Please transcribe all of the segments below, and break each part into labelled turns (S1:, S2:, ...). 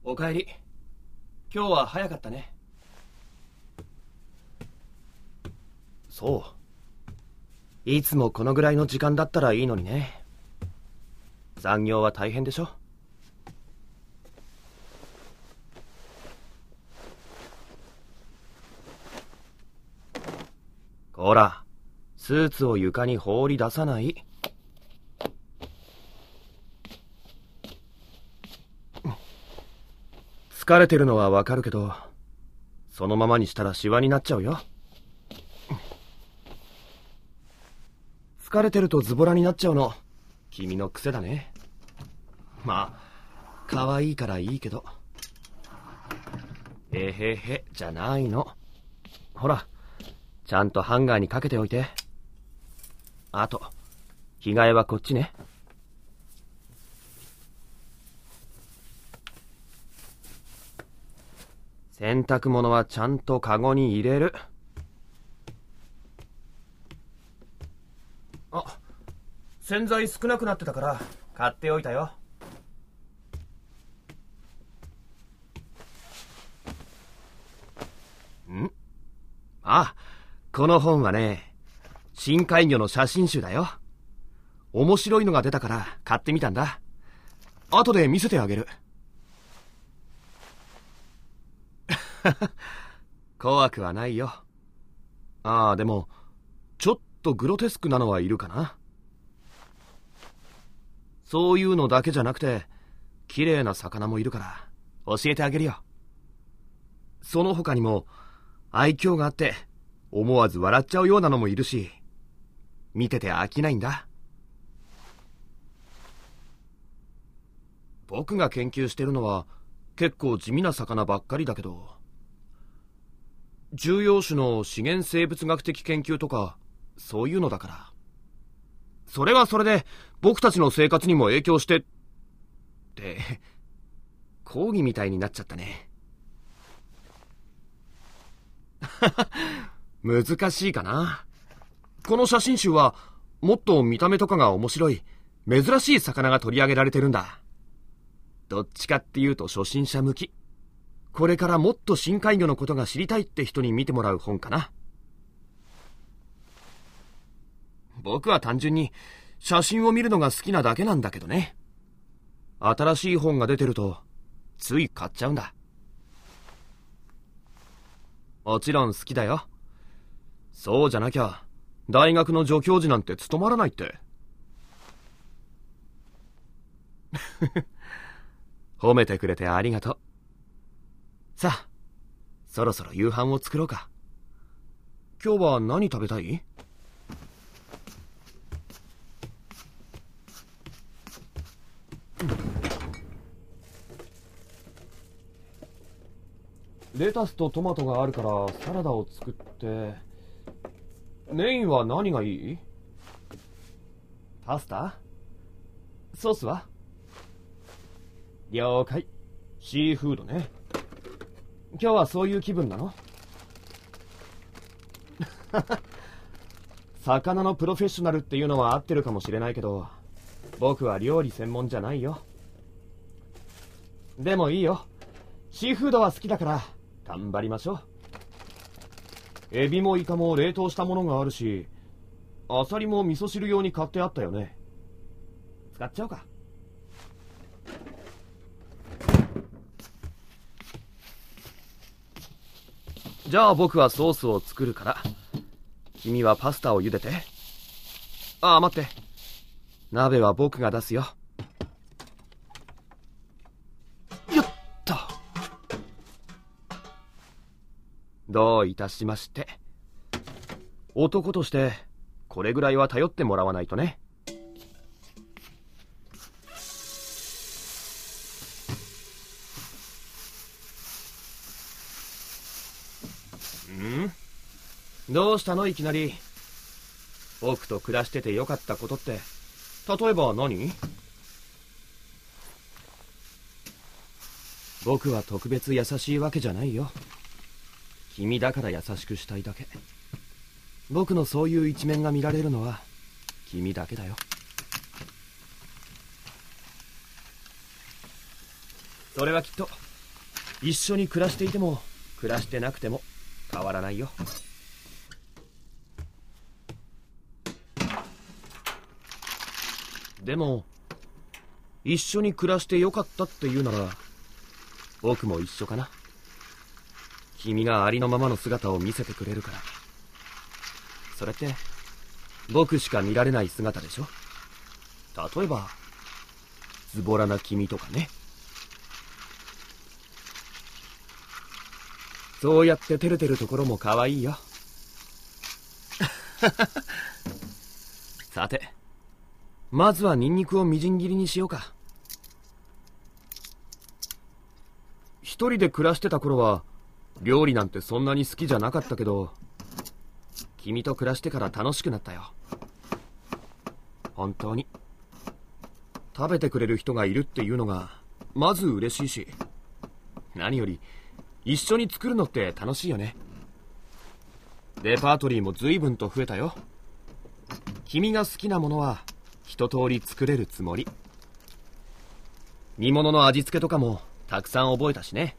S1: おかえり。今日は早かったね。そう。いつもこのぐらいの時間だったらいいのにね。残業は大変でしょ。こら、スーツを床に放り出さない。疲れてるのはわかるけど、そのままにしたらシワになっちゃうよ。疲れてるとズボラになっちゃうの、君の癖だね。まあ、可愛いからいいけど。へへじゃないの。ほら、ちゃんとハンガーにかけておいて。あと、着替えはこっちね。洗濯物はちゃんとカゴに入れる。あ、洗剤少なくなってたから買っておいたよ。あ、この本はね、深海魚の写真集だよ。面白いのが出たから買ってみたんだ。後で見せてあげる。怖くはないよ。ああ、でも、ちょっとグロテスクなのはいるかな。そういうのだけじゃなくて、綺麗な魚もいるから、教えてあげるよ。その他にも、愛嬌があって、思わず笑っちゃうようなのもいるし、見てて飽きないんだ。僕が研究してるのは、結構地味な魚ばっかりだけど、重要種の資源生物学的研究とか、そういうのだから。それはそれで、僕たちの生活にも影響して、って、講義みたいになっちゃったね。難しいかな。この写真集は、もっと見た目とかが面白い、珍しい魚が取り上げられてるんだ。どっちかっていうと初心者向き。これからもっと深海魚のことが知りたいって人に見てもらう本かな。僕は単純に写真を見るのが好きなだけなんだけどね。新しい本が出てるとつい買っちゃうんだ。もちろん好きだよ。そうじゃなきゃ大学の助教授なんて務まらないって。褒めてくれてありがとう。さあ、そろそろ夕飯を作ろうか。今日は何食べたい？レタスとトマトがあるからサラダを作って。メインは何がいい？パスタ？ソースは？了解。シーフードね。今日はそういう気分なの？魚のプロフェッショナルっていうのは合ってるかもしれないけど、僕は料理専門じゃないよ。でもいいよ。シーフードは好きだから頑張りましょう。エビもイカも冷凍したものがあるし、アサリも味噌汁用に買ってあったよね。使っちゃおうか。じゃあ僕はソースを作るから、君はパスタを茹でて。ああ、待って。鍋は僕が出すよ。よっと。どういたしまして。男としてこれぐらいは頼ってもらわないとね。どうしたのいきなり。僕と暮らしててよかったことって例えば何？僕は特別優しいわけじゃないよ。君だから優しくしたいだけ。僕のそういう一面が見られるのは君だけだよ。それはきっと一緒に暮らしていても暮らしてなくても変わらないよ。でも一緒に暮らしてよかったって言うなら僕も一緒かな。君がありのままの姿を見せてくれるから。それって僕しか見られない姿でしょ。例えばズボラな君とかね。そうやって照れてるところも可愛いよ。さて、まずはニンニクをみじん切りにしようか。一人で暮らしてた頃は料理なんてそんなに好きじゃなかったけど、君と暮らしてから楽しくなったよ。本当に食べてくれる人がいるっていうのがまず嬉しいし、何より一緒に作るのって楽しいよね。レパートリーも随分と増えたよ。君が好きなものは一通り作れるつもり。煮物の味付けとかもたくさん覚えたしね。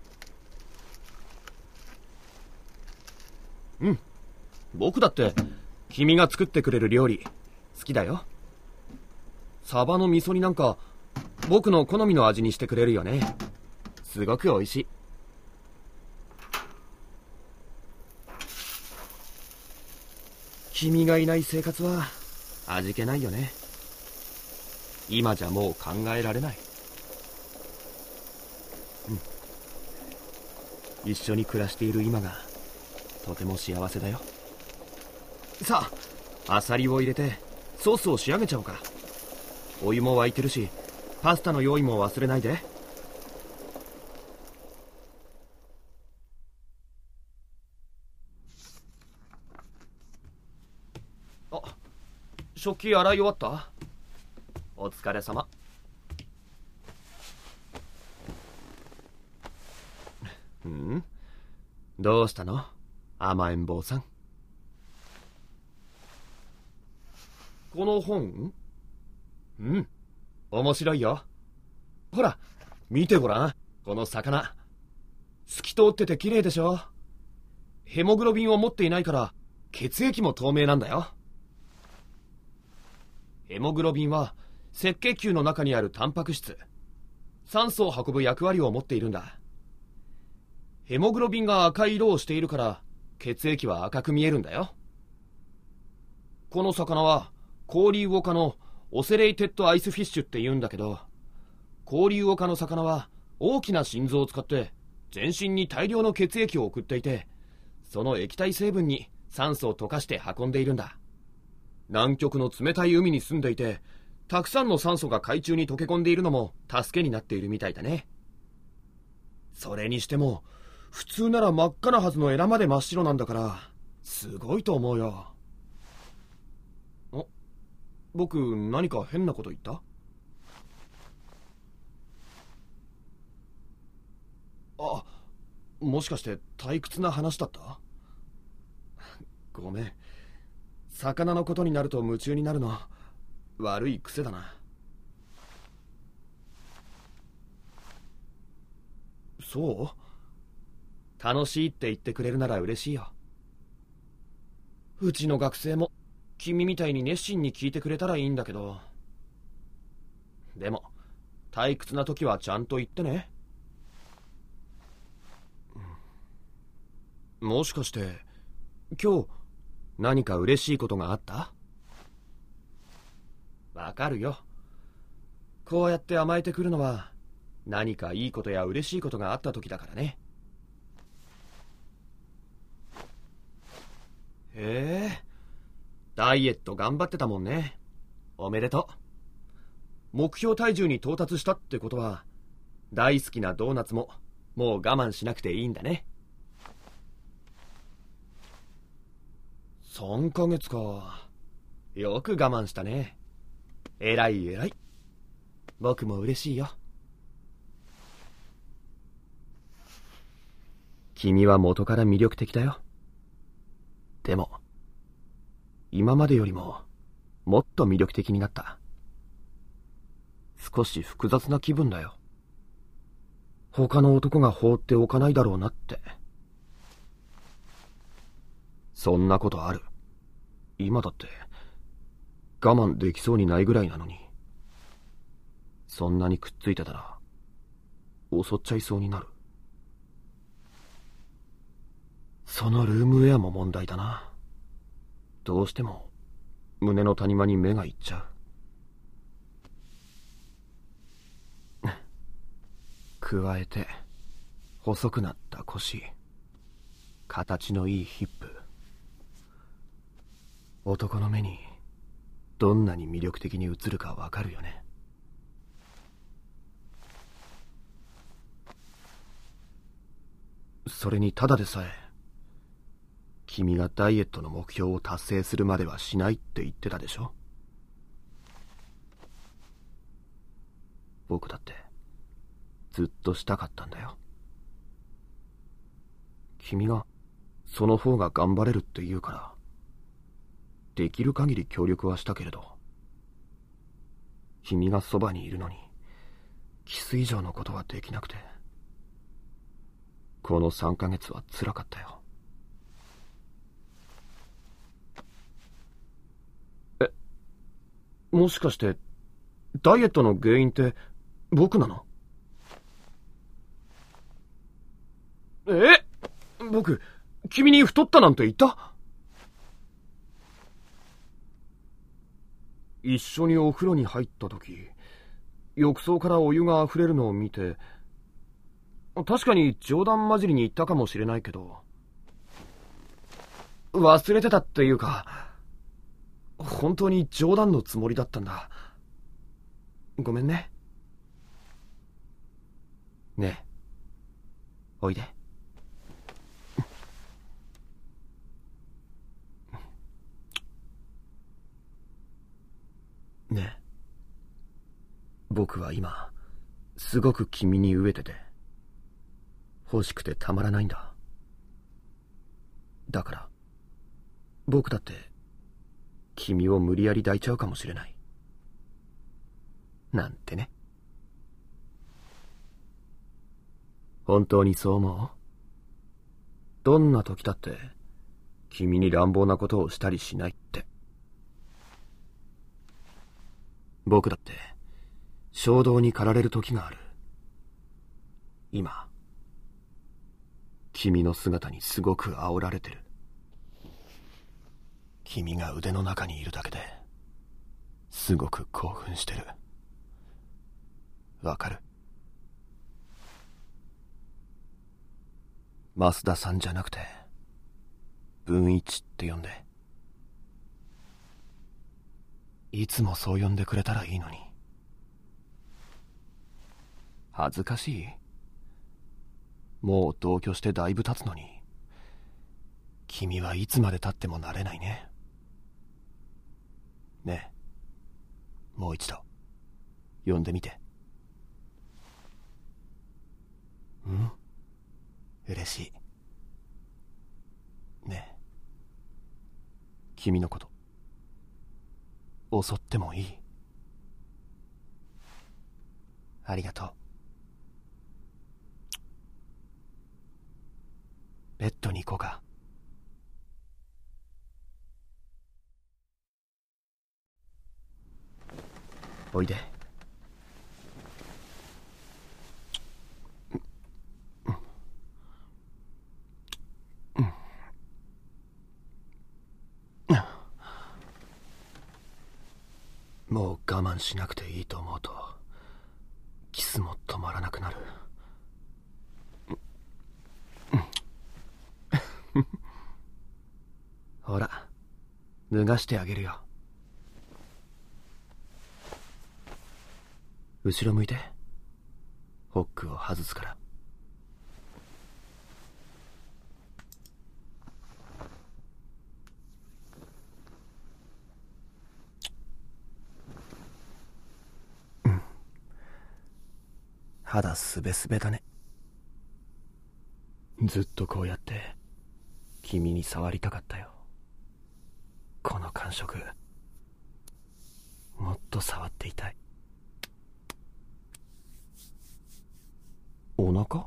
S1: うん、僕だって君が作ってくれる料理好きだよ。サバの味噌煮なんか僕の好みの味にしてくれるよね。すごく美味しい。君がいない生活は味気ないよね。今じゃもう考えられない。一緒に暮らしている今がとても幸せだよ。さあ、アサリを入れてソースを仕上げちゃおうか。お湯も沸いてるし、パスタの用意も忘れないで。あ、食器洗い終わった？お疲れ様。どうしたの？甘えん坊さん。この本？面白いよ。ほら、見てごらん。この魚。透き通ってて綺麗でしょ。ヘモグロビンを持っていないから血液も透明なんだよ。ヘモグロビンは赤血球の中にあるタンパク質、酸素を運ぶ役割を持っているんだ。ヘモグロビンが赤い色をしているから血液は赤く見えるんだよ。この魚はコーリウオ科のオセレイテッドアイスフィッシュって言うんだけど、コーリウオ科の魚は大きな心臓を使って全身に大量の血液を送っていて、その液体成分に酸素を溶かして運んでいるんだ。南極の冷たい海に住んでいて、たくさんの酸素が海中に溶け込んでいるのも助けになっているみたいだね。それにしても普通なら真っ赤なはずのエラまで真っ白なんだから、すごいと思うよ。僕何か変なこと言った？あ、もしかして退屈な話だった？ごめん。魚のことになると夢中になるの悪い癖だな。そう？楽しいって言ってくれるなら嬉しいよ。うちの学生も君みたいに熱心に聞いてくれたらいいんだけど。でも退屈な時はちゃんと言ってね。もしかして今日何か嬉しいことがあった？わかるよ。こうやって甘えてくるのは何かいいことや嬉しいことがあった時だからね。へえ、ダイエット頑張ってたもんね。おめでとう。目標体重に到達したってことは大好きなドーナツももう我慢しなくていいんだね。3ヶ月か。よく我慢したね。偉い偉い。僕も嬉しいよ。君は元から魅力的だよ。でも今までよりももっと魅力的になった。少し複雑な気分だよ。 他の男が放っておかないだろうなって。そんなことある。今だって我慢できそうにないぐらいなのに。そんなにくっついてたら襲っちゃいそうになる。そのルームウェアも問題だな。どうしても胸の谷間に目がいっちゃう。加えて細くなった腰、形のいいヒップ。男の目にどんなに魅力的に映るかわかるよね。それにただでさえ君がダイエットの目標を達成するまではしないって言ってたでしょ。僕だってずっとしたかったんだよ。君がその方が頑張れるって言うからできる限り協力はしたけれど、君がそばにいるのにキス以上のことはできなくて、この3ヶ月は辛かったよ。もしかしてダイエットの原因って僕なの？僕君に太ったなんて言った？一緒にお風呂に入った時、浴槽からお湯が溢れるのを見て、確かに冗談交じりに言ったかもしれないけど、忘れてたっていうか、本当に冗談のつもりだったんだ。ごめんね。ねえ、おいで。ねえ、僕は今すごく君に飢えてて欲しくてたまらないんだ。だから僕だって君を無理やり抱いちゃうかもしれないなんてね。本当にそう思う？どんな時だって君に乱暴なことをしたりしないって。僕だって衝動に駆られる時がある。今君の姿にすごく煽られてる。君が腕の中にいるだけですごく興奮してる。わかる？増田さんじゃなくて文一って呼んで。いつもそう呼んでくれたらいいのに。恥ずかしい？もう同居してだいぶ経つのに君はいつまで経ってもなれないね。ねえ、もう一度呼んでみて。嬉しい。ねえ、君のこと襲ってもいい？ありがとう。ベッドに行こうか。おいで。もう我慢しなくていいと思うとキスも止まらなくなる。ほら、脱がしてあげるよ。後ろ向いて。ホックを外すから。肌すべすべだね。ずっとこうやって君に触りたかったよ。この感触もっと触っていたい。 お腹？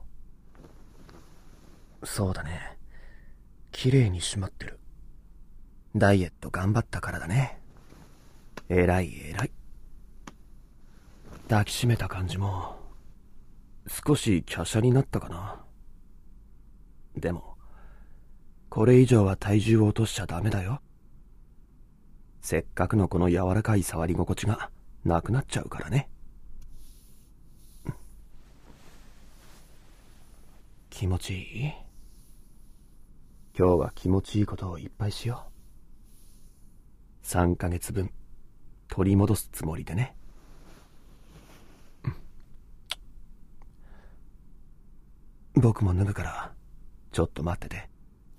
S1: そうだね。綺麗に締まってる。ダイエット頑張ったからだね。偉い偉い。抱きしめた感じも少し華奢になったかな。でもこれ以上は体重を落としちゃダメだよ。せっかくのこの柔らかい触り心地がなくなっちゃうからね。気持ちいい？今日は気持ちいいことをいっぱいしよう。3ヶ月分取り戻すつもりでね。僕も脱ぐからちょっと待ってて。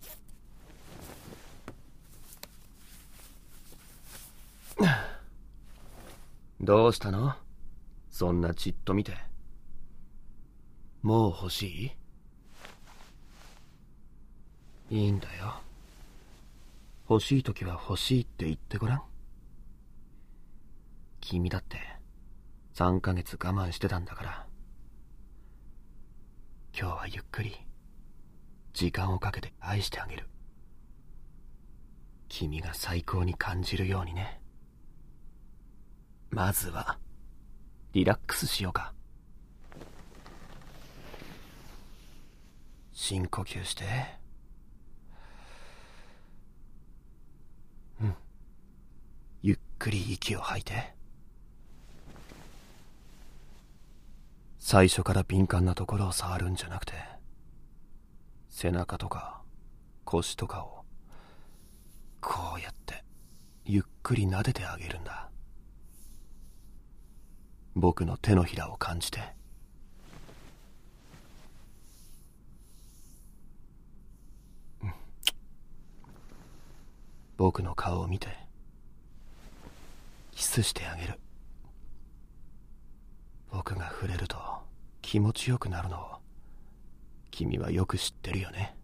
S1: どうしたの？そんなじっと見て。もう欲しい？いいんだよ。欲しいときは欲しいって言ってごらん。君だって3ヶ月我慢してたんだから。今日はゆっくり時間をかけて愛してあげる。君が最高に感じるようにね。まずはリラックスしようか。深呼吸して。ゆっくり息を吐いて。最初から敏感なところを触るんじゃなくて、背中とか腰とかをこうやってゆっくり撫でてあげるんだ。僕の手のひらを感じて。僕の顔を見てキスしてあげる。僕が触れると気持ちよくなるのを君はよく知ってるよね。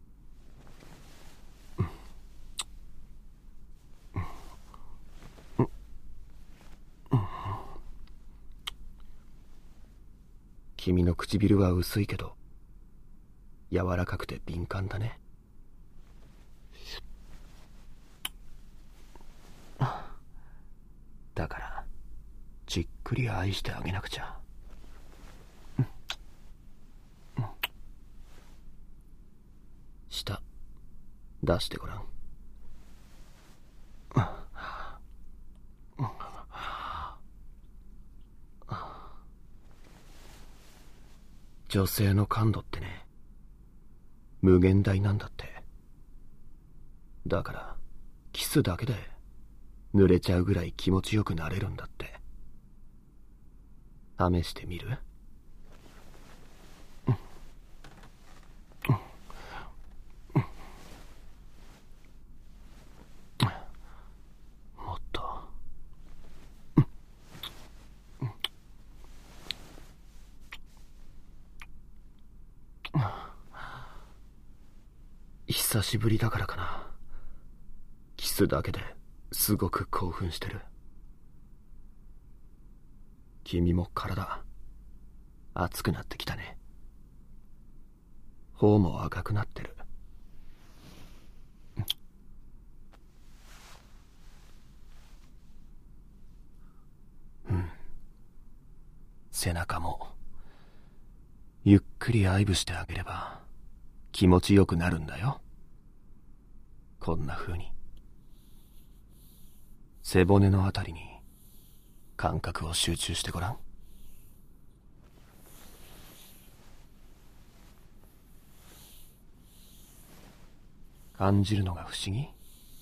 S1: 君の唇は薄いけど柔らかくて敏感だね。だからじっくり愛してあげなくちゃ。舌出してごらん。女性の感度ってね、無限大なんだって。だからキスだけで濡れちゃうぐらい気持ちよくなれるんだって。試してみる？もっと。久しぶりだからかな。キスだけですごく興奮してる。君も体熱くなってきたね。頬も赤くなってる。背中もゆっくり愛撫してあげれば気持ちよくなるんだよ。こんな風に背骨のあたりに感覚を集中してごらん。感じるのが不思議？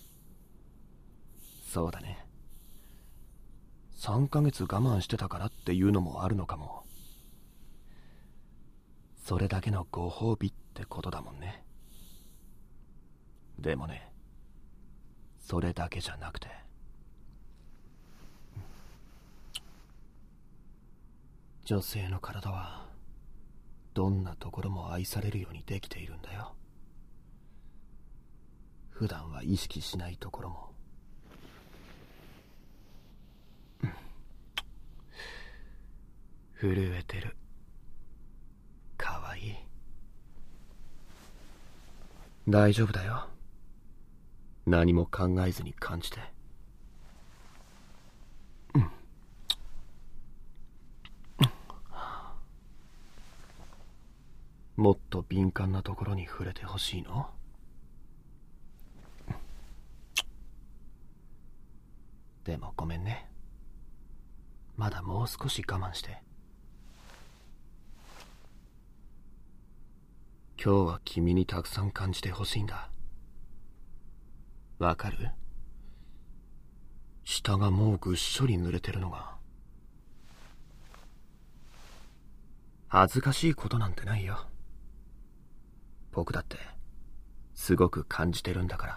S1: そうだね。3ヶ月我慢してたからっていうのもあるのかも。それだけのご褒美ってことだもんね。でもね、それだけじゃなくて、女性の体はどんなところも愛されるようにできているんだよ。普段は意識しないところも。震えてる。可大丈夫だよ。何も考えずに感じて。もっと敏感なところに触れてほしいの？でもごめんね。まだもう少し我慢して。今日は君にたくさん感じてほしいんだ。わかる？下がもうぐっしょり濡れてるのが。恥ずかしいことなんてないよ。僕だってすごく感じてるんだから。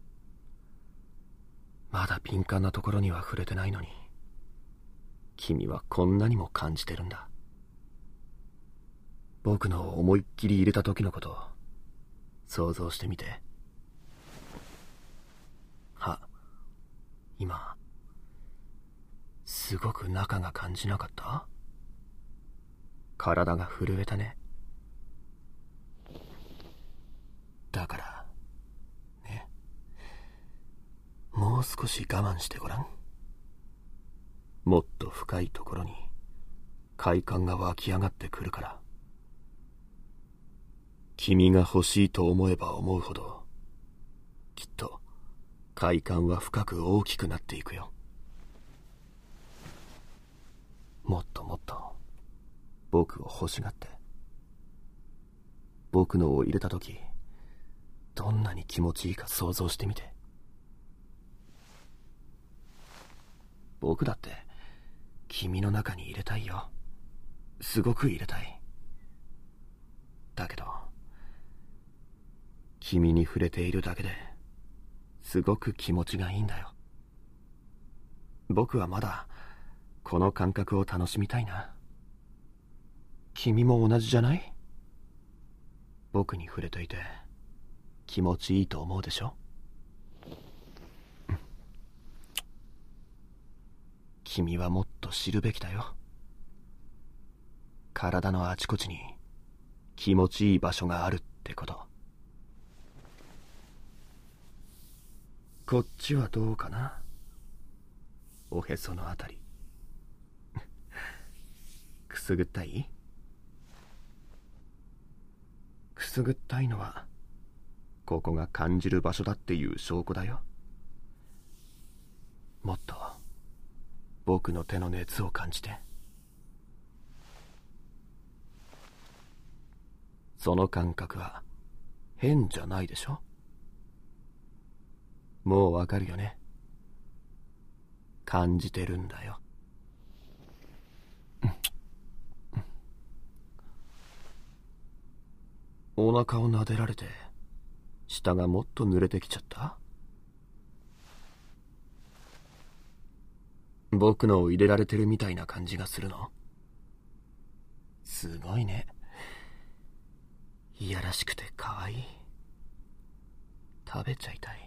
S1: まだ敏感なところには触れてないのに、君はこんなにも感じてるんだ。僕の思いっきり入れた時のことを想像してみて。今すごく中が感じなかった？体が震えたね。だからね、もう少し我慢してごらん。もっと深いところに快感が湧き上がってくるから。君が欲しいと思えば思うほど、きっと快感は深く大きくなっていくよ。もっともっと僕を欲しがって。僕のを入れた時、どんなに気持ちいいか想像してみて。僕だって君の中に入れたいよ。すごく入れたい。だけど君に触れているだけですごく気持ちがいいんだよ。僕はまだこの感覚を楽しみたいな。君も同じじゃない？僕に触れていて気持ちいいと思うでしょ？君はもっと知るべきだよ。体のあちこちに気持ちいい場所があるってこと。こっちはどうかな？おへそのあたりくすぐったい？くすぐったいのはここが感じる場所だっていう証拠だよ。もっと僕の手の熱を感じて。その感覚は変じゃないでしょ？もうわかるよね。感じてるんだよ。お腹を撫でられて下がもっと濡れてきちゃった？僕のを入れられてるみたいな感じがするの？すごいね。いやらしくてかわいい。食べちゃいたい。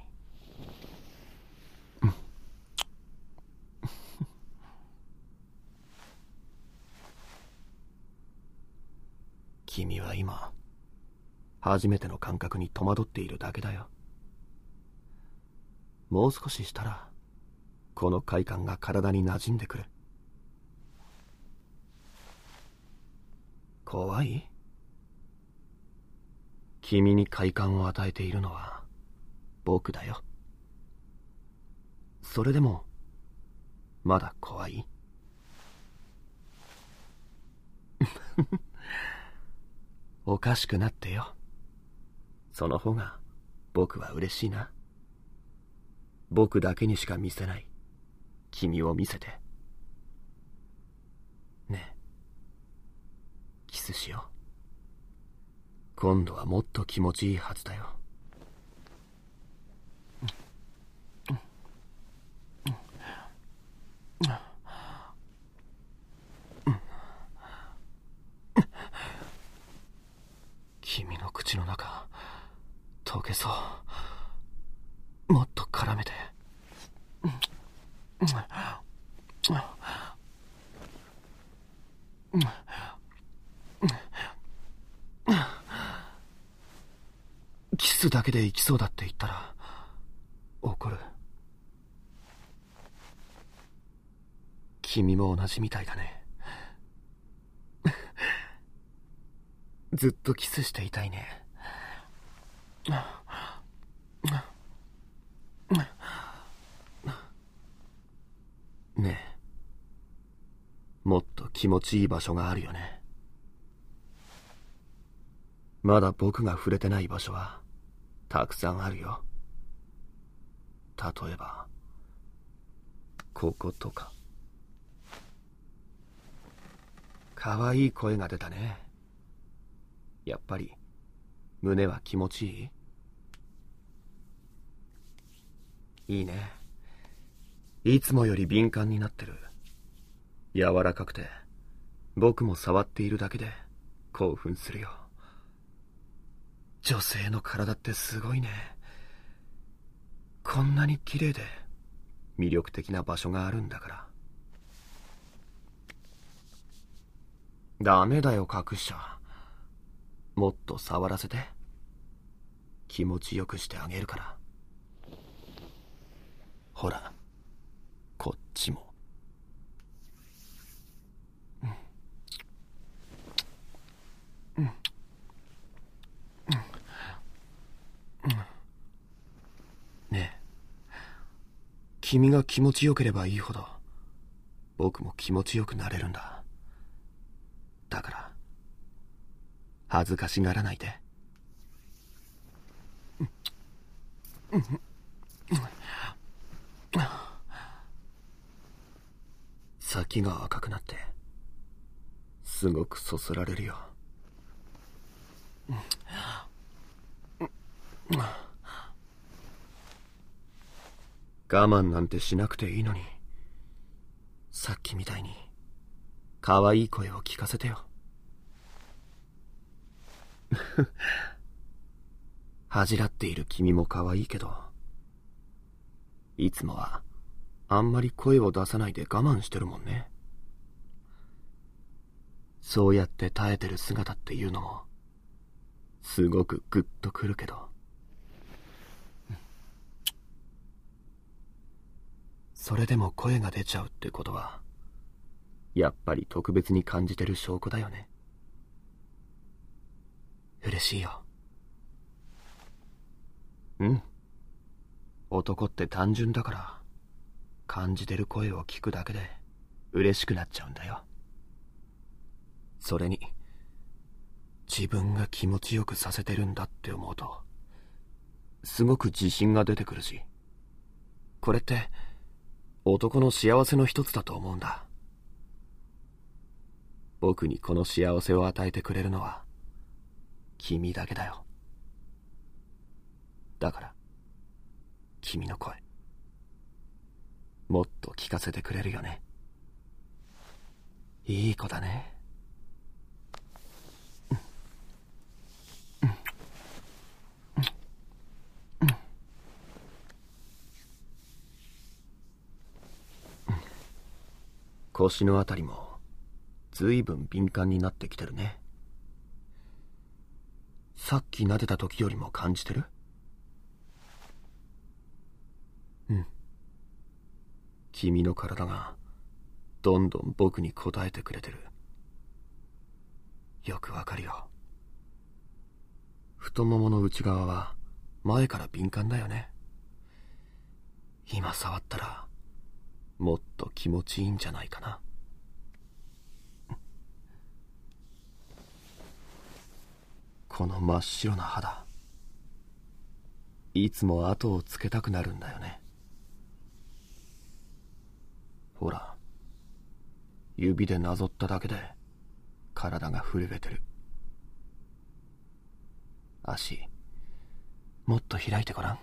S1: 君は今初めての感覚に戸惑っているだけだよ。もう少ししたらこの快感が体に馴染んでくる。怖い？君に快感を与えているのは僕だよ。それでもまだ怖い？おかしくなってよ。その方が僕は嬉しいな。僕だけにしか見せない君を見せて。ねえ、キスしよう。今度はもっと気持ちいいはずだよ。君の口の中溶けそう。もっと絡めて。キススだけで行きそうだって言ったら怒る。君も同じみたいだね。ずっとキスしていたいね。ねえ、もっと気持ちいい場所があるよね。まだ僕が触れてない場所はたくさんあるよ。例えばこことか。かわいい声が出たね。やっぱり胸は気持ちいい？いいね。いつもより敏感になってる。柔らかくて僕も触っているだけで興奮するよ。女性の体ってすごいね。こんなに綺麗で魅力的な場所があるんだから。ダメだよ、隠しちゃ。もっと触らせて。気持ちよくしてあげるから。ほら、こっちも。ねえ、君が気持ちよければいいほど僕も気持ちよくなれるんだ。だから恥ずかしがらないで。先が赤くなってすごくそそられるよ。我慢なんてしなくていいのに、さっきみたいに可愛い声を聞かせてよ。恥じらっている君も可愛いけど、いつもはあんまり声を出さないで我慢してるもんね。そうやって耐えてる姿っていうのもすごくグッとくるけど、それでも声が出ちゃうってことはやっぱり特別に感じてる証拠だよね。嬉しいよ。うん。男って単純だから、感じてる声を聞くだけで嬉しくなっちゃうんだよ。それに自分が気持ちよくさせてるんだって思うとすごく自信が出てくるし、これって男の幸せの一つだと思うんだ。僕にこの幸せを与えてくれるのは君だけだよ。だから君の声もっと聞かせてくれるよね。いい子だね。腰のあたりもずいぶん敏感になってきてるね。さっき撫でた時よりも感じてる？うん。君の体がどんどん僕に応えてくれてる。よくわかるよ。太ももの内側は前から敏感だよね。今触ったらもっと気持ちいいんじゃないかな。この真っ白な肌、いつも後をつけたくなるんだよね。ほら、指でなぞっただけで体が震えてる。足もっと開いてごらん。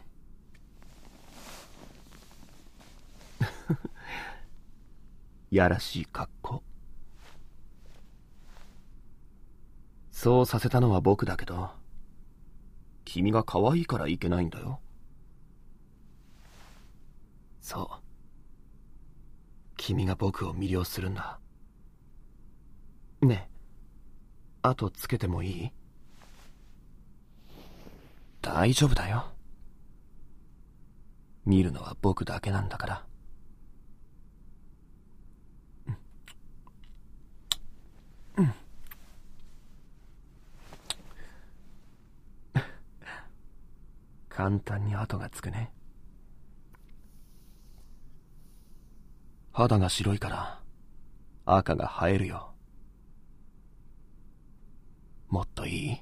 S1: やらしい格好。そうさせたのは僕だけど、君が可愛いからいけないんだよ。そう、君が僕を魅了するんだ。ねえ、後つけてもいい？ 大丈夫だよ。見るのは僕だけなんだから。簡単に跡がつくね。肌が白いから赤が映えるよ。もっといい？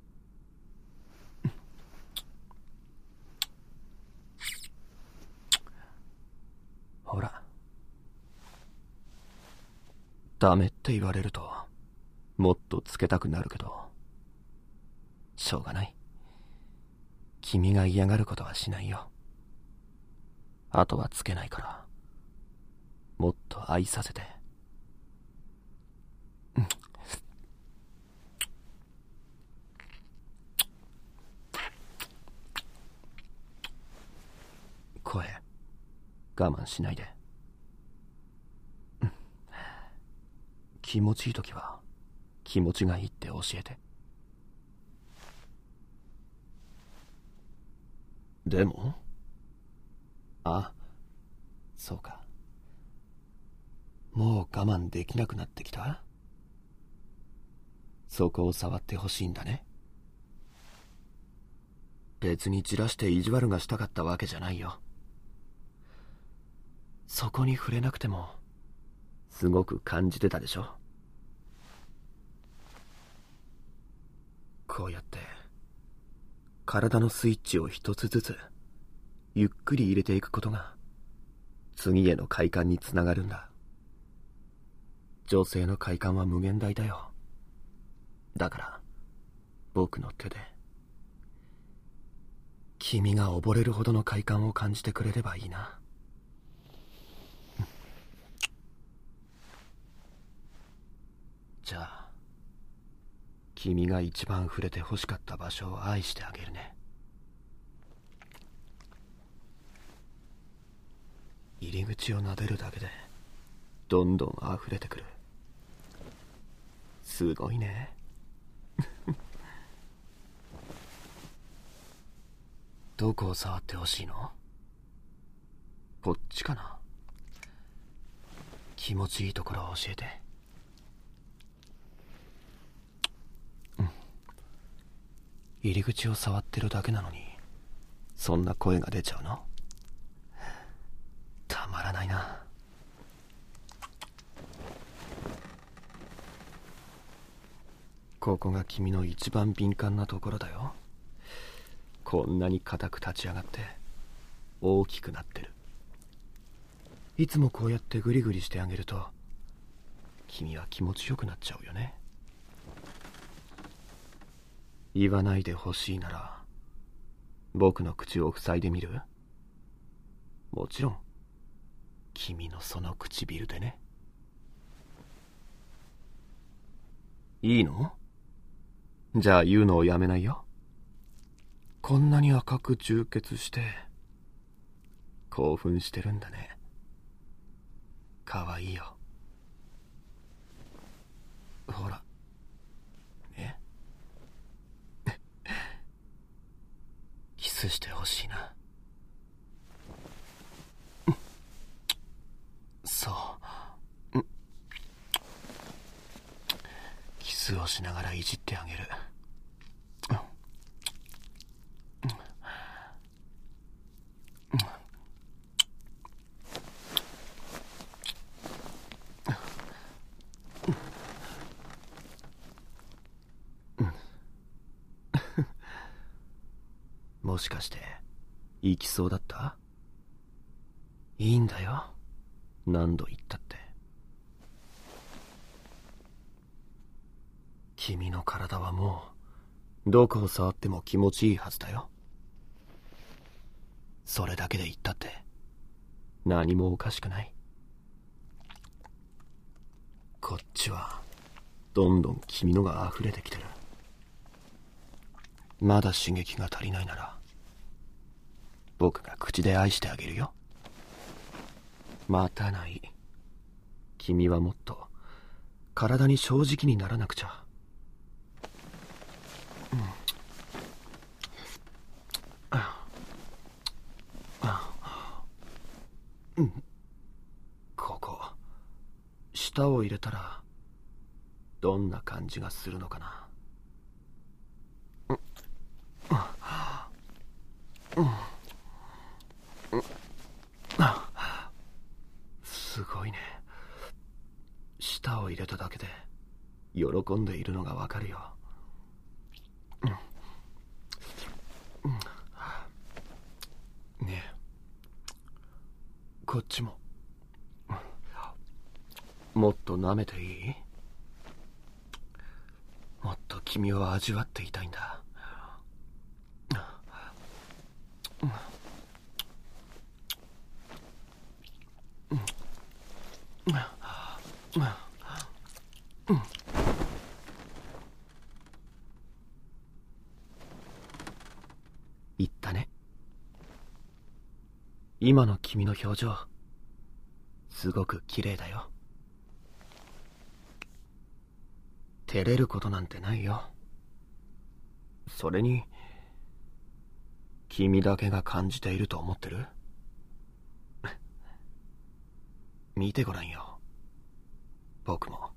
S1: ほら。ダメって言われるともっとつけたくなるけど、しょうがない。君が嫌がることはしないよ。あとはつけないから、もっと愛させて。声我慢しないで。気持ちいいときは気持ちがいいって教えて。でも？あ、そうか。もう我慢できなくなってきた？そこを触ってほしいんだね。別にじらして意地悪がしたかったわけじゃないよ。そこに触れなくてもすごく感じてたでしょ。こうやって体のスイッチを一つずつゆっくり入れていくことが次への快感につながるんだ。女性の快感は無限大だよ。だから僕の手で君が溺れるほどの快感を感じてくれればいいな。じゃあ君が一番触れて欲しかった場所を愛してあげるね。入り口を撫でるだけでどんどん溢れてくる。すごいね。どこを触ってほしいの？こっちかな？気持ちいいところを教えて。入り口を触ってるだけなのにそんな声が出ちゃうの？たまらないな。ここが君の一番敏感なところだよ。こんなに硬く立ち上がって大きくなってる。いつもこうやってグリグリしてあげると君は気持ちよくなっちゃうよね。言わないでほしいなら僕の口を塞いでみる？もちろん君のその唇でね。いいの？じゃあ言うのをやめないよ。こんなに赤く充血して興奮してるんだね。かわいいよ。ほらね。キスしてほしいな。そう。キスをしながらいじってあげる。もしかして行きそうだった？いいんだよ、何度言ったって。君の体はもうどこを触っても気持ちいいはずだよ。それだけで言ったって何もおかしくない。こっちはどんどん君のが溢れてきてる。まだ刺激が足りないなら僕が口で愛してあげるよ。待たない。君はもっと体に正直にならなくちゃ。 ここ、舌を入れたらどんな感じがするのかな。すごいね。舌を入れただけで喜んでいるのがわかるよ。ねえ、こっちももっと舐めていい？もっと君を味わっていたいんだ。言ったね。今の君の表情、すごく綺麗だよ。照れることなんてないよ。それに、君だけが感じていると思ってる？見てごらんよ、僕も。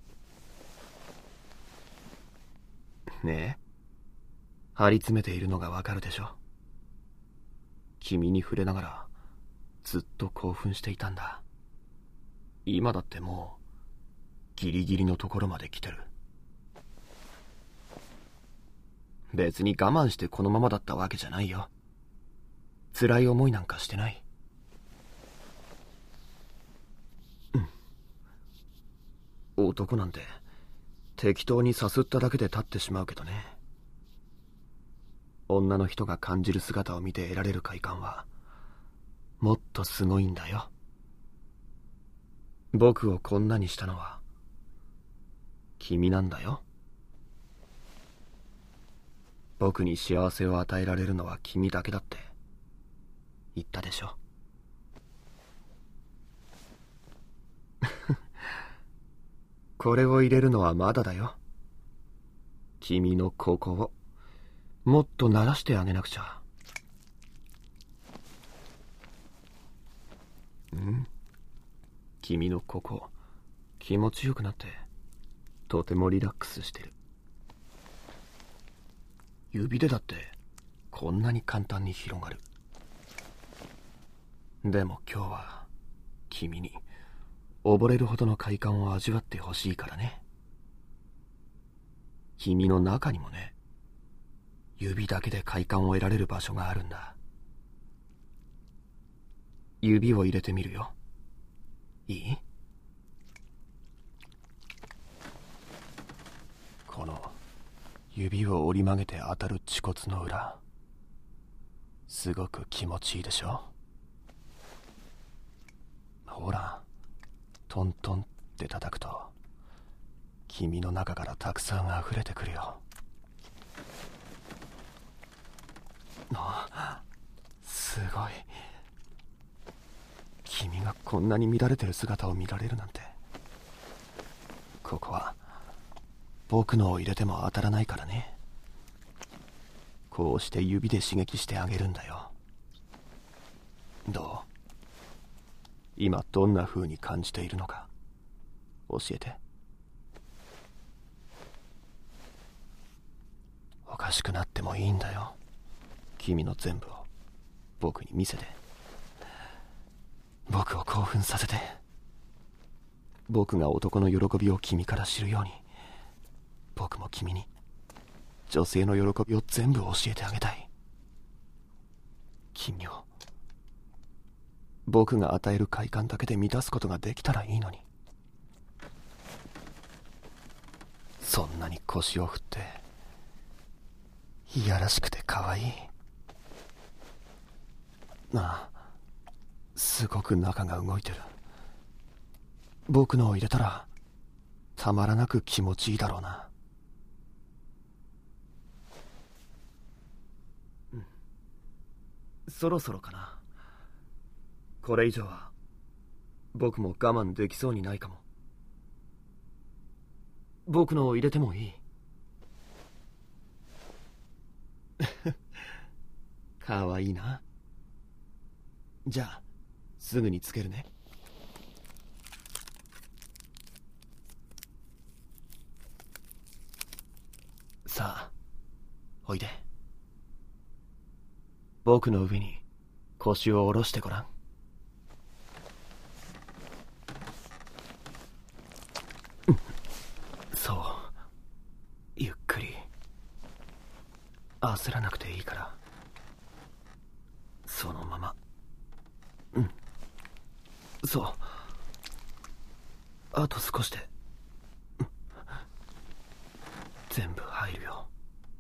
S1: ねえ、張り詰めているのがわかるでしょ。君に触れながらずっと興奮していたんだ。今だってもうギリギリのところまで来てる。別に我慢してこのままだったわけじゃないよ。辛い思いなんかしてない。男なんて適当にさすっただけで立ってしまうけどね。女の人が感じる姿を見て得られる快感はもっとすごいんだよ。僕をこんなにしたのは君なんだよ。僕に幸せを与えられるのは君だけだって言ったでしょ。これを入れるのはまだだよ。君のここをもっと鳴らしてあげなくちゃ。君のここ気持ちよくなってとてもリラックスしてる。指でだってこんなに簡単に広がる。でも今日は君に溺れるほどの快感を味わってほしいからね。君の中にもね、指だけで快感を得られる場所があるんだ。指を入れてみるよ。いい？この指を折り曲げて当たる恥骨の裏、すごく気持ちいいでしょ。ほら、トントンって叩くと君の中からたくさん溢れてくるよ。すごい。君がこんなに乱れてる姿を見られるなんて。ここは僕のを入れても当たらないからね。こうして指で刺激してあげるんだよ。どう？今どんな風に感じているのか教えて。おかしくなってもいいんだよ。君の全部を僕に見せて。僕を興奮させて。僕が男の喜びを君から知るように、僕も君に女性の喜びを全部教えてあげたい。君を僕が与える快感だけで満たすことができたらいいのに。そんなに腰を振っていやらしくて可愛い。ああ、すごく中が動いてる。僕のを入れたらたまらなく気持ちいいだろうな。そろそろかな。これ以上は僕も我慢できそうにないかも。僕のを入れてもいい？かわいいな。 じゃあすぐにつけるね。さあおいで。僕の上に腰を下ろしてごらん。そう、ゆっくり。焦らなくていいから、そのまま。そう、あと少しで全部入るよ。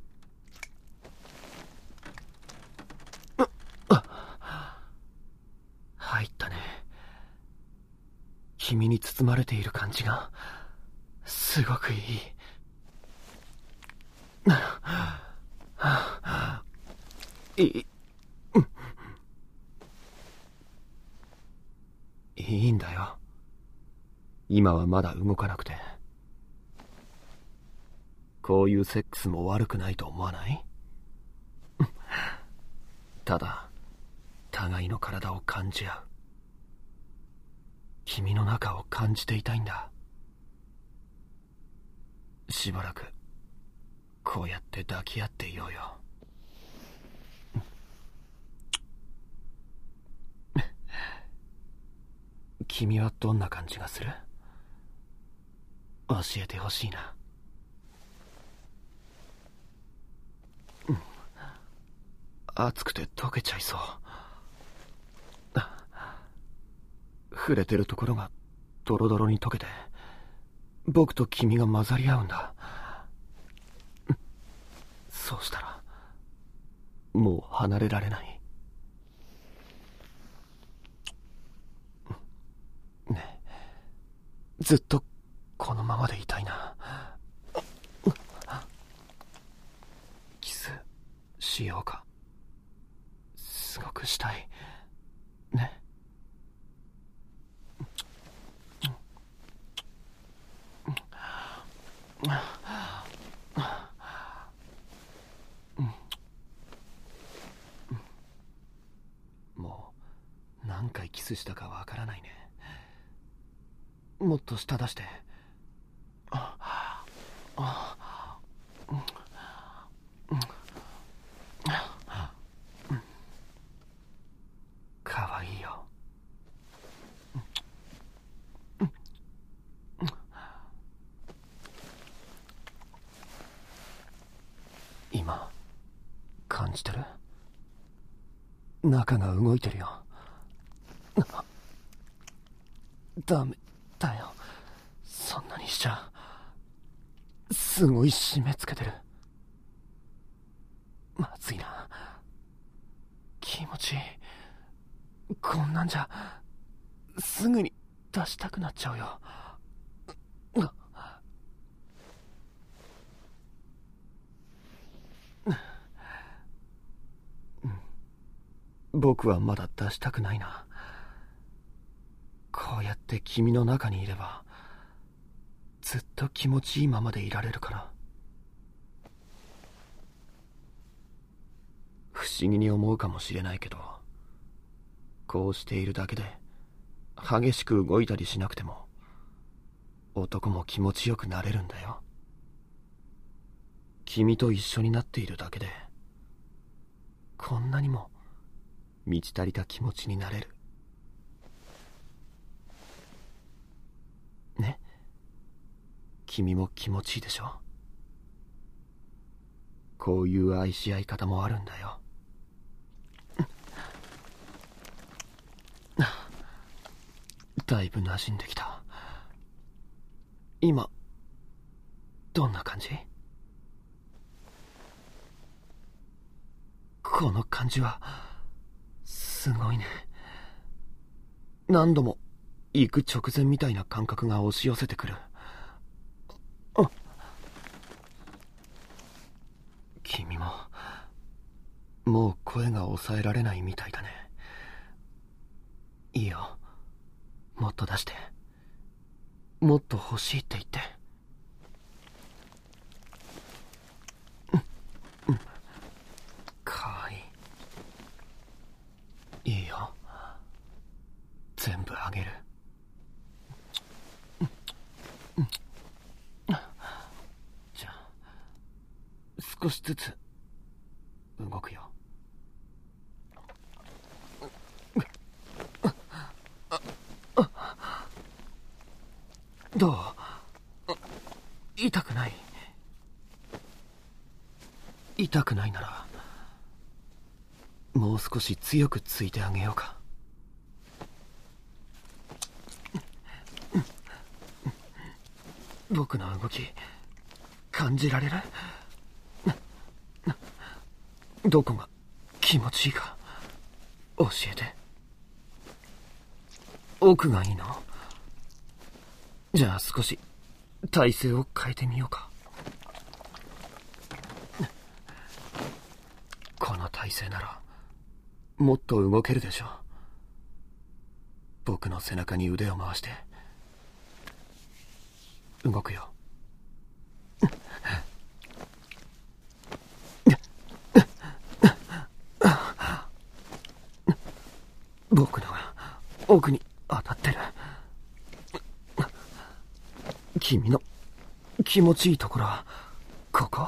S1: 入ったね。君に包まれている感じがすごくいい。いいんだよ。今はまだ動かなくて。こういうセックスも悪くないと思わない？ただ互いの体を感じ合う。君の中を感じていたいんだ。しばらくこうやって抱き合っていようよ。君はどんな感じがする？教えてほしいな。熱くて溶けちゃいそう。触れてるところがドロドロに溶けて、僕と君が混ざり合うんだ。そうしたらもう離れられない。ねえ、ずっとこのままでいたいな。キスしようか。すごくしたいね。もう何回キスしたかわからないね。もっと舌出して。かわいいよ。今感じてる？中が動いてるよ。ダメだよ、そんなにしちゃ。すごい締め付けてる。まずいな。気持ちいい。こんなんじゃすぐに出したくなっちゃうよ。僕はまだ出したくないな。こうやって君の中にいればずっと気持ちいいままでいられるから。不思議に思うかもしれないけど、こうしているだけで激しく動いたりしなくても男も気持ちよくなれるんだよ。君と一緒になっているだけでこんなにも満ち足りた気持ちになれるね。君も気持ちいいでしょ？こういう愛し合い方もあるんだよ。だいぶ馴染んできた。今どんな感じ？この感じはすごいね。何度も行く直前みたいな感覚が押し寄せてくる。君ももう声が抑えられないみたいだね。いいよ、もっと出して。もっと欲しいって言って。かわいい。いいよ、 全部あげる。じゃあ少しずつ動くよ。どう？痛くない？痛くないならもう少し強くついてあげようか。僕の動き感じられる？どこが気持ちいいか教えて。奥がいいの？じゃあ少し体勢を変えてみようか。この体勢ならもっと動けるでしょ。僕の背中に腕を回して動くよ。僕の奥に当たってる。君の気持ちいいところはここ？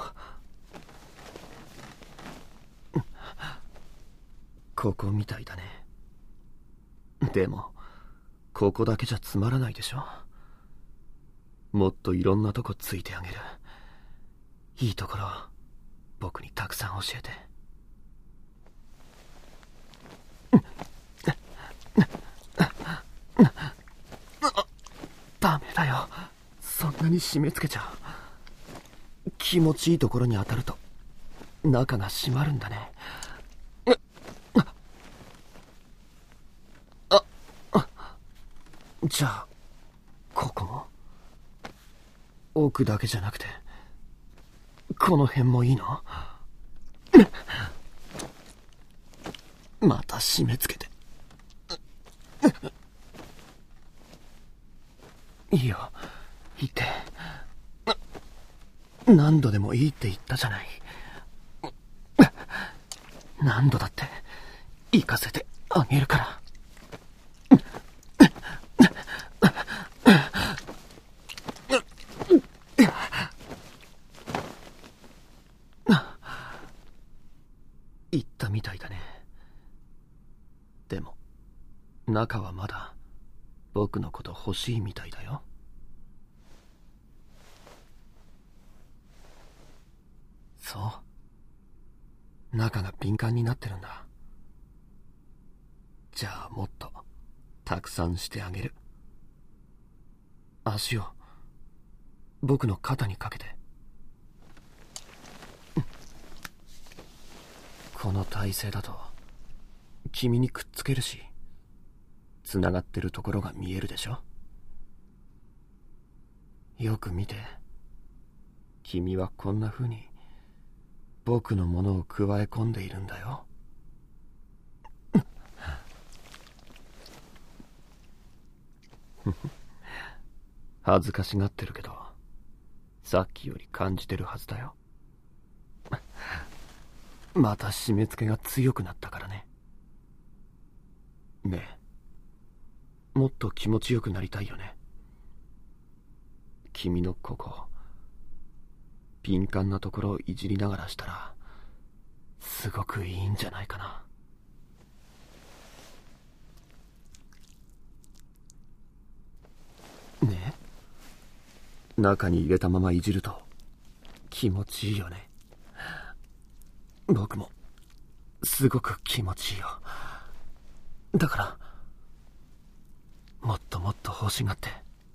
S1: ここみたいだね。でもここだけじゃつまらないでしょ。もっといろんなとこついてあげる。いいところ僕にたくさん教えて。ダメだよ、そんなに締め付けちゃ。気持ちいいところに当たると中が締まるんだね。じゃあここも？奥だけじゃなくてこの辺もいいの？また締め付けて。いいよ、言って。何度でもいいって言ったじゃない。何度だって行かせてあげるから。言ったみたいだね。でも中はまだ僕のこと欲しいみたいだよ。そう、中が敏感になってるんだ。じゃあもっとたくさんしてあげる。足を僕の肩にかけて。この体勢だと君にくっつけるし、つながってるところが見えるでしょ。よく見て。君はこんな風に僕のものを加え込んでいるんだよ。恥ずかしがってるけどさっきより感じてるはずだよ。また締め付けが強くなったからね。ねえ、もっと気持ちよくなりたいよね。君のここ敏感なところをいじりながらしたらすごくいいんじゃないかな。ねえ、中に入れたままいじると気持ちいいよね。僕もすごく気持ちいいよ。だからもっともっと欲しがって。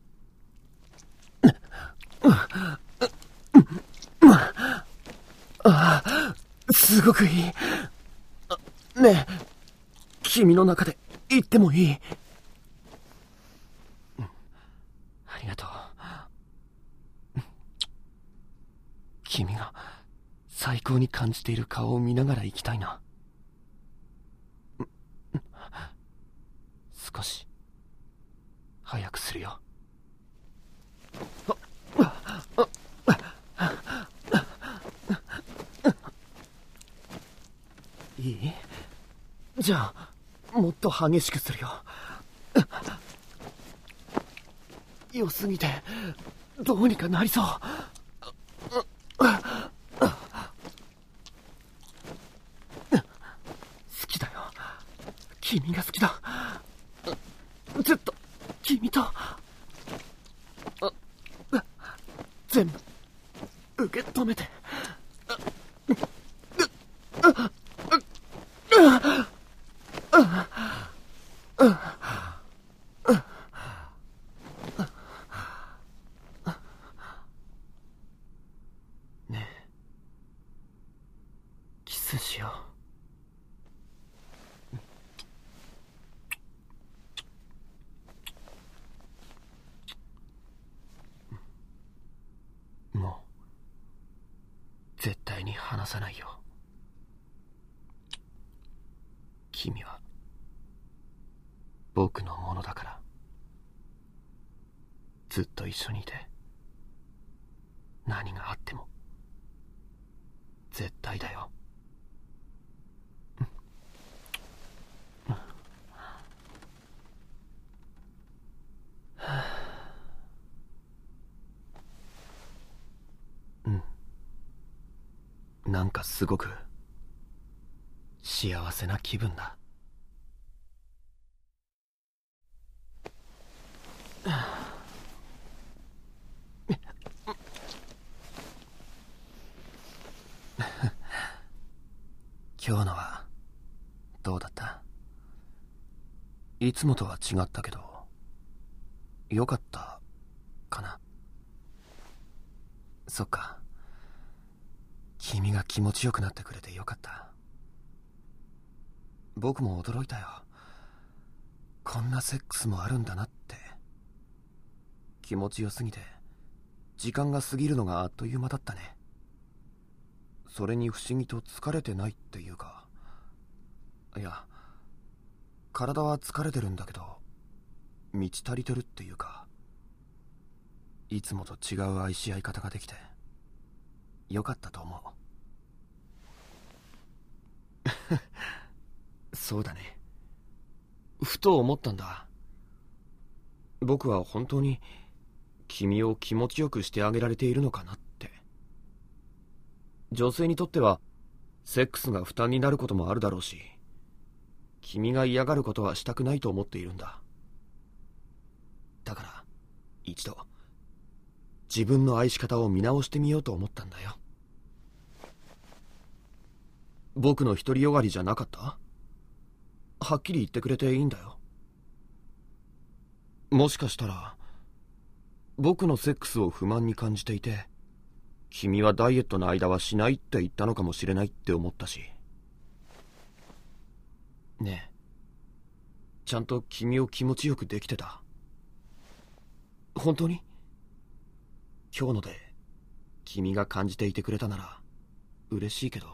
S1: ああ、すごくいい。ねえ、君の中で言ってもいい？ありがとう。君が最高に感じている顔を見ながら行きたいな。少し早くするよ。いい？じゃあもっと激しくするよ。 良すぎてどうにかなりそう。好きだよ。君が好きだ。ずっと君と全部受け止めて。ねえ、キスしよう。もう絶対に離さないよ。君は僕のものだから。ずっと一緒にいて何があっても絶対だよ。なんかすごく幸せな気分だ。今日のはどうだった？いつもとは違ったけどよかったかな。そっか、君が気持ちよくなってくれてよかった。僕も驚いたよ。こんなセックスもあるんだなって。気持ちよすぎて時間が過ぎるのがあっという間だったね。それに不思議と疲れてないっていうか、いや体は疲れてるんだけど満ち足りてるっていうか、いつもと違う愛し合い方ができてよかったと思う。そうだね。ふと思ったんだ。僕は本当に君を気持ちよくしてあげられているのかなって。女性にとってはセックスが負担になることもあるだろうし、君が嫌がることはしたくないと思っているんだ。だから一度自分の愛し方を見直してみようと思ったんだよ。僕の独りよがりじゃなかった？はっきり言ってくれていいんだよ。もしかしたら僕のセックスを不満に感じていて、君はダイエットの間はしないって言ったのかもしれないって思ったし。ねえ、ちゃんと君を気持ちよくできてた？本当に？今日ので君が感じていてくれたなら嬉しいけど。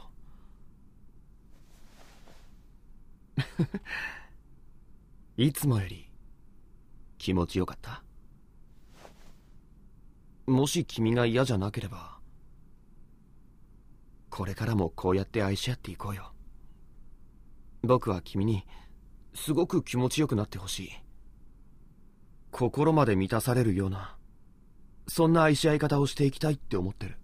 S1: いつもより気持ちよかった？もし君が嫌じゃなければこれからもこうやって愛し合っていこうよ。僕は君にすごく気持ちよくなってほしい。心まで満たされるような、そんな愛し合い方をしていきたいって思ってる。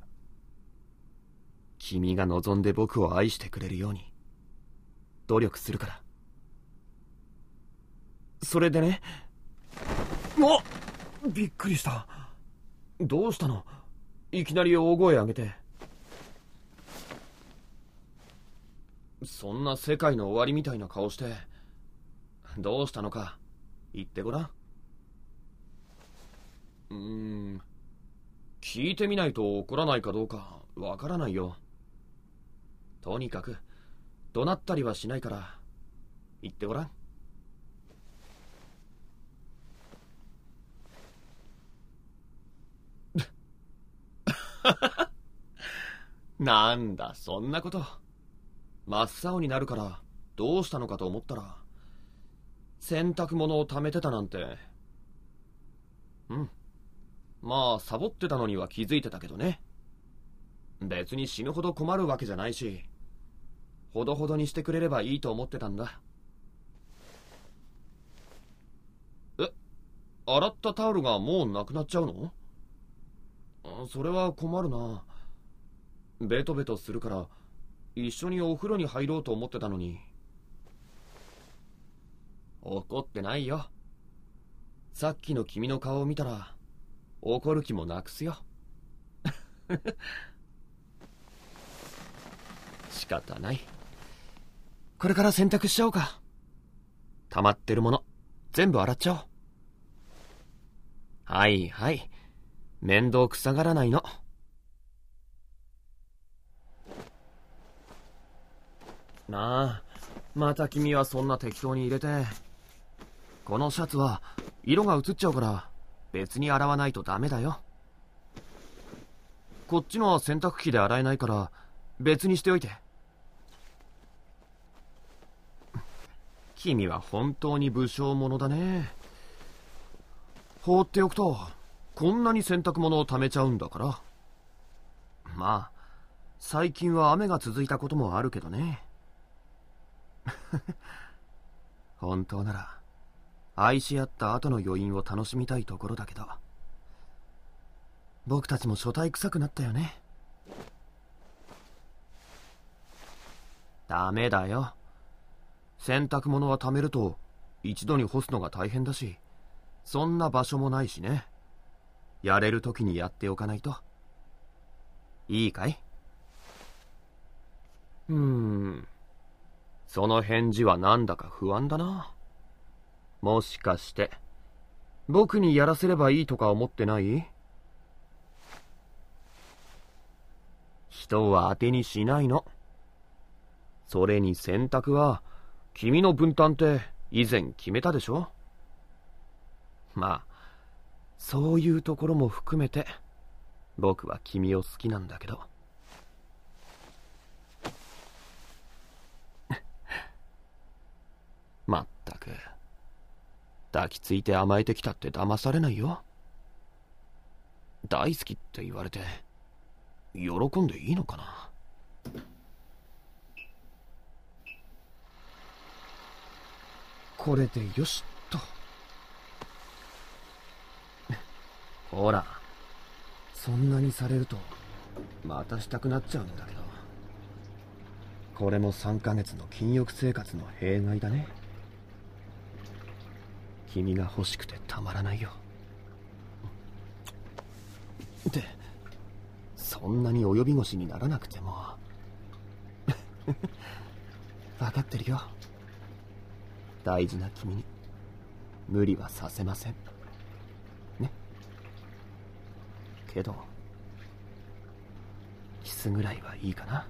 S1: 君が望んで僕を愛してくれるように努力するから。それでね。びっくりした。どうしたの？いきなり大声上げて。そんな世界の終わりみたいな顔してどうしたのか言ってごらん。聞いてみないと怒らないかどうかわからないよ。とにかく怒鳴ったりはしないから言ってごらん。なんだそんなこと。真っ青になるからどうしたのかと思ったら洗濯物を溜めてたなんて。まあサボってたのには気づいてたけどね。別に死ぬほど困るわけじゃないし、ほどほどにしてくれればいいと思ってたんだ。 洗ったタオルがもうなくなっちゃうの？それは困るな。ベトベトするから一緒にお風呂に入ろうと思ってたのに。怒ってないよ。さっきの君の顔を見たら怒る気もなくすよ。仕方ない。これから洗濯しちゃおうか。溜まってるもの全部洗っちゃおう。はいはい、面倒くさがらないの。なあ、また君はそんな適当に入れて。このシャツは色が移っちゃうから別に洗わないとダメだよ。こっちのは洗濯機で洗えないから別にしておいて。君は本当に武将者だね。放っておくとこんなに洗濯物を溜めちゃうんだから。まあ最近は雨が続いたこともあるけどね。本当なら愛し合った後の余韻を楽しみたいところだけど、僕たちも所帯臭くなったよね。ダメだよ。洗濯物は溜めると一度に干すのが大変だし、そんな場所もないしね。やれる時にやっておかないと。いいかい？その返事はなんだか不安だな。もしかして僕にやらせればいいとか思ってない？人は当てにしないの。それに洗濯は君の分担って以前決めたでしょ。まあそういうところも含めて僕は君を好きなんだけど。まったく抱きついて甘えてきたって騙されないよ。大好きって言われて喜んでいいのかな。これでよしっと。ほら、そんなにされるとまたしたくなっちゃうんだけど。これも3ヶ月の禁欲生活の弊害だね。君が欲しくてたまらないよ。で、そんなに及び腰にならなくても。分かってるよ。大事な君に無理はさせませんね。けどキスぐらいはいいかな。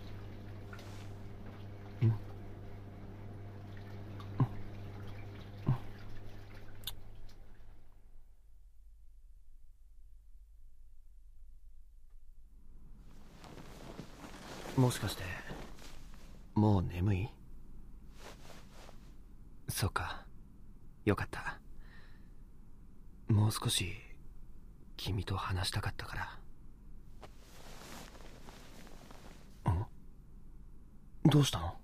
S1: もしかしてもう眠い？そっか、よかった。もう少し君と話したかったから。どうしたの？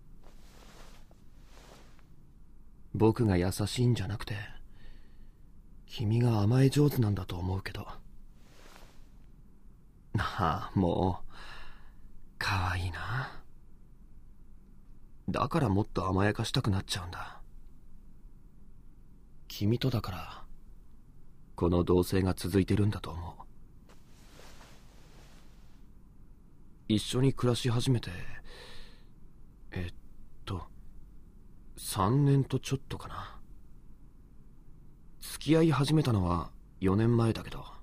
S1: 僕が優しいんじゃなくて君が甘え上手なんだと思うけど。なあ、もうかわいいな。だからもっと甘やかしたくなっちゃうんだ。君とだからこの同棲が続いてるんだと思う。一緒に暮らし始めて3年とちょっとかな。付き合い始めたのは4年前だけど、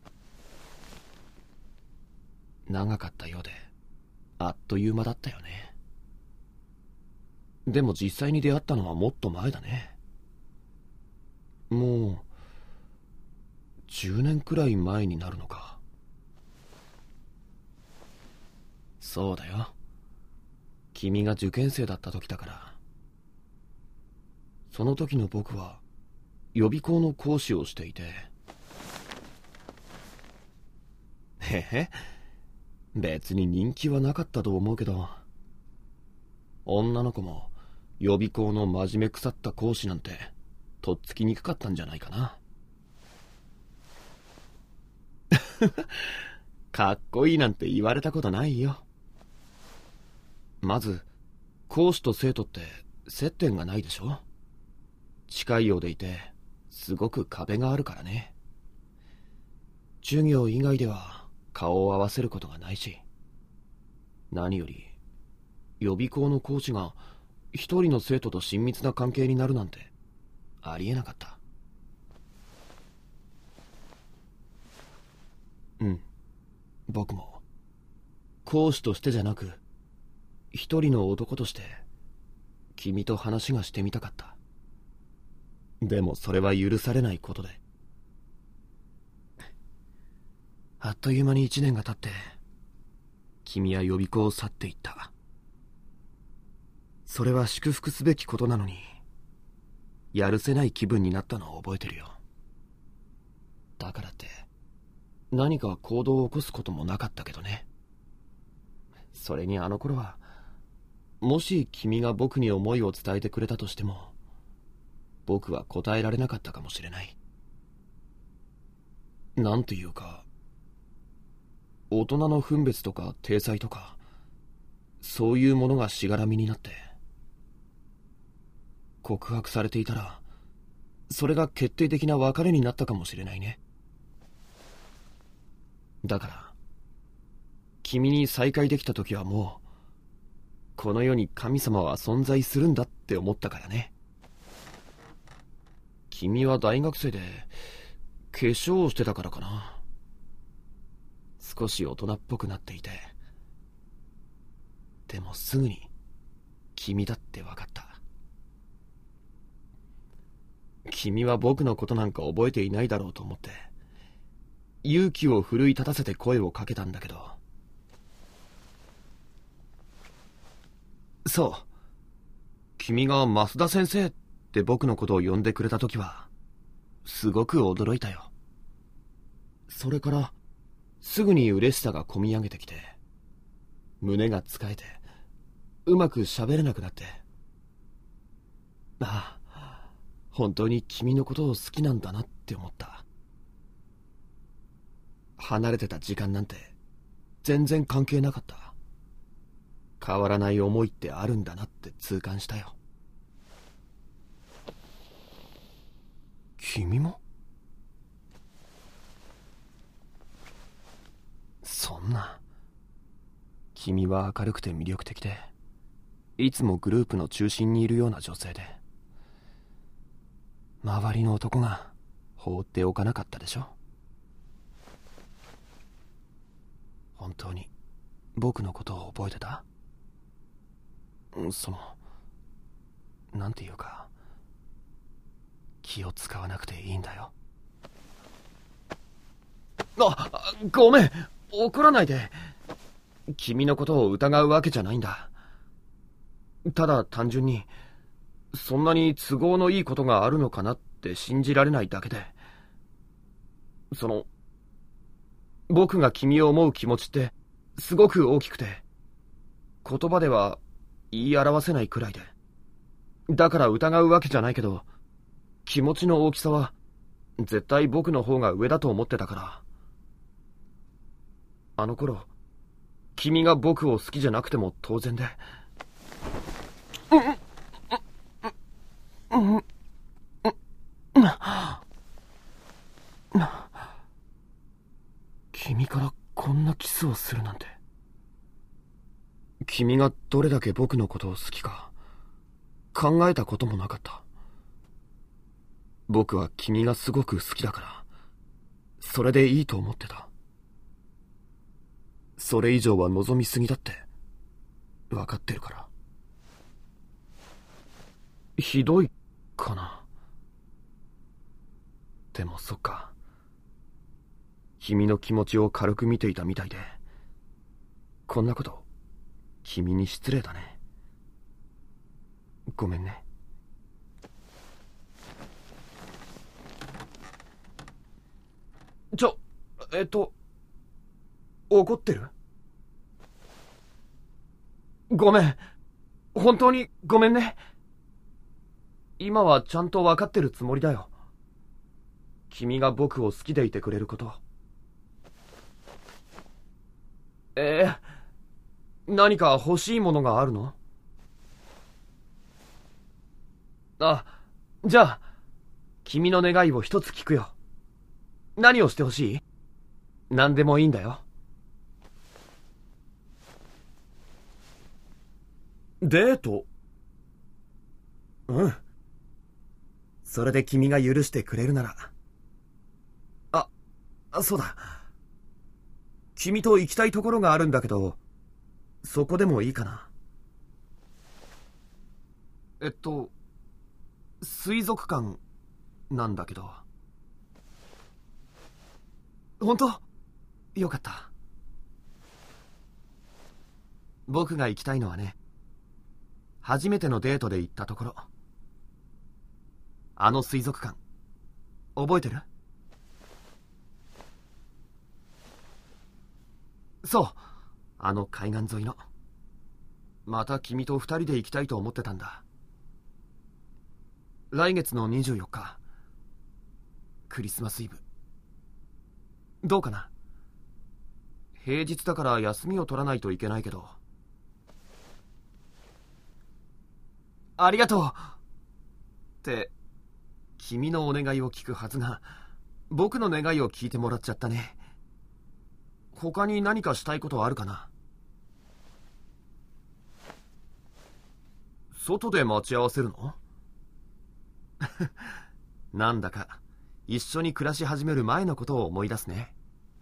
S1: 長かったようであっという間だったよね。でも実際に出会ったのはもっと前だね。もう10年くらい前になるのか。そうだよ。君が受験生だった時だから。その時の僕は予備校の講師をしていて。へへ、別に人気はなかったと思うけど、女の子も予備校の真面目腐った講師なんてとっつきにくかったんじゃないかな。 かっこいいなんて言われたことないよ。まず、講師と生徒って接点がないでしょ。近いようでいて、すごく壁があるからね。授業以外では顔を合わせることがないし、何より予備校の講師が一人の生徒と親密な関係になるなんてありえなかった。うん、僕も講師としてじゃなく一人の男として君と話がしてみたかった。でもそれは許されないことで、あっという間に1年が経って君は予備校を去っていった。それは祝福すべきことなのにやるせない気分になったのを覚えてるよ。だからって何か行動を起こすこともなかったけどね。それにあの頃はもし君が僕に思いを伝えてくれたとしても僕は答えられなかったかもしれない。なんていうか、大人の分別とか体裁とかそういうものがしがらみになって告白されていたらそれが決定的な別れになったかもしれないね。だから君に再会できた時はもうこの世に神様は存在するんだって思ったからね。君は大学生で化粧をしてたからかな。少し大人っぽくなっていて、でもすぐに君だって分かった。君は僕のことなんか覚えていないだろうと思って勇気を奮い立たせて声をかけたんだけど、そう、君が増田先生って僕のことを呼んでくれた時はすごく驚いたよ。それからすぐに嬉しさがこみ上げてきて胸がつかえてうまく喋れなくなって、ああ、本当に君のことを好きなんだなって思った。離れてた時間なんて全然関係なかった。変わらない思いってあるんだなって痛感したよ。君も？そんな。君は明るくて魅力的でいつもグループの中心にいるような女性で、周りの男が放っておかなかったでしょ。本当に僕のことを覚えてた？なんていうか、気を使わなくていいんだよ。ごめん、怒らないで。君のことを疑うわけじゃないんだ。ただ単純にそんなに都合のいいことがあるのかなって信じられないだけで、僕が君を思う気持ちってすごく大きくて言葉では言い表せないくらいで、だから疑うわけじゃないけど気持ちの大きさは絶対僕の方が上だと思ってたから。あの頃君が僕を好きじゃなくても当然で、君からこんなキスをするなんて。君がどれだけ僕のことを好きか考えたこともなかった。僕は君がすごく好きだからそれでいいと思ってた。それ以上は望みすぎだって分かってるから。ひどいかな。でもそっか、君の気持ちを軽く見ていたみたいでこんなこと君に失礼だね。ごめんね。怒ってる？ごめん、本当にごめんね。今はちゃんと分かってるつもりだよ。君が僕を好きでいてくれること。 何か欲しいものがあるの？あ、じゃあ、君の願いを一つ聞くよ。何をしてほしい？何でもいいんだよ。デート？うん。それで君が許してくれるなら。そうだ。君と行きたいところがあるんだけど、そこでもいいかな。水族館なんだけど。本当？よかった。僕が行きたいのはね、初めてのデートで行ったところ。あの水族館、覚えてる？そう、あの海岸沿いの。また君と二人で行きたいと思ってたんだ。来月の24日、クリスマスイブ。どうかな？平日だから休みを取らないといけないけど。ありがとうって、君のお願いを聞くはずが、僕の願いを聞いてもらっちゃったね。他に何かしたいことはあるかな？外で待ち合わせるの？なんだか一緒に暮らし始める前のことを思い出すね。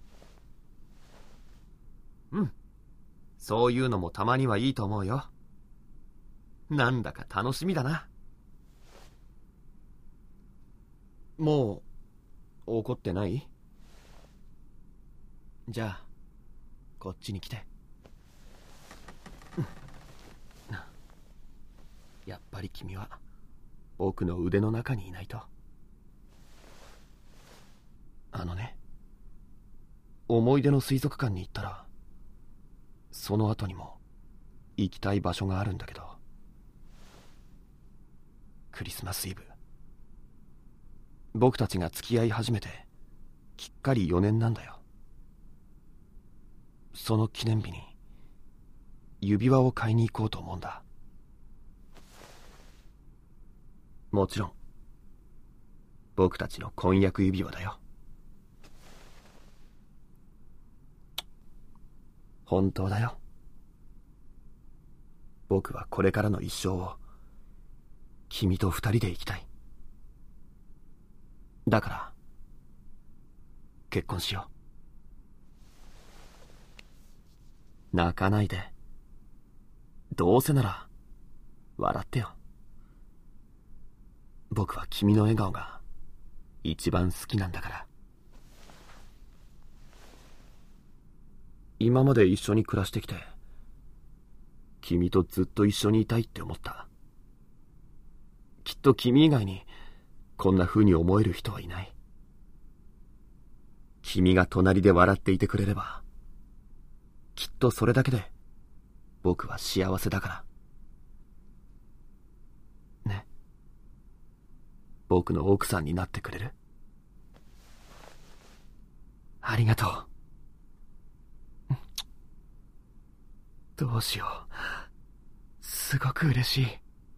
S1: うん、そういうのもたまにはいいと思うよ。なんだか楽しみだな。もう怒ってない？じゃあこっちに来て。やっぱり君は僕の腕の中にいないと。思い出の水族館に行ったら、その後にも行きたい場所があるんだけど、クリスマスイブ、僕たちが付き合い始めてきっかり4年なんだよ。その記念日に指輪を買いに行こうと思うんだ。もちろん僕たちの婚約指輪だよ。本当だよ。僕はこれからの一生を君と二人で生きたい。だから結婚しよう。泣かないで。どうせなら笑ってよ。僕は君の笑顔が一番好きなんだから。今まで一緒に暮らしてきて、君とずっと一緒にいたいって思った。きっと君以外にこんな風に思える人はいない。君が隣で笑っていてくれれば、きっとそれだけで僕は幸せだから。ね。僕の奥さんになってくれる？ありがとう。どうしよう。すごく嬉しい。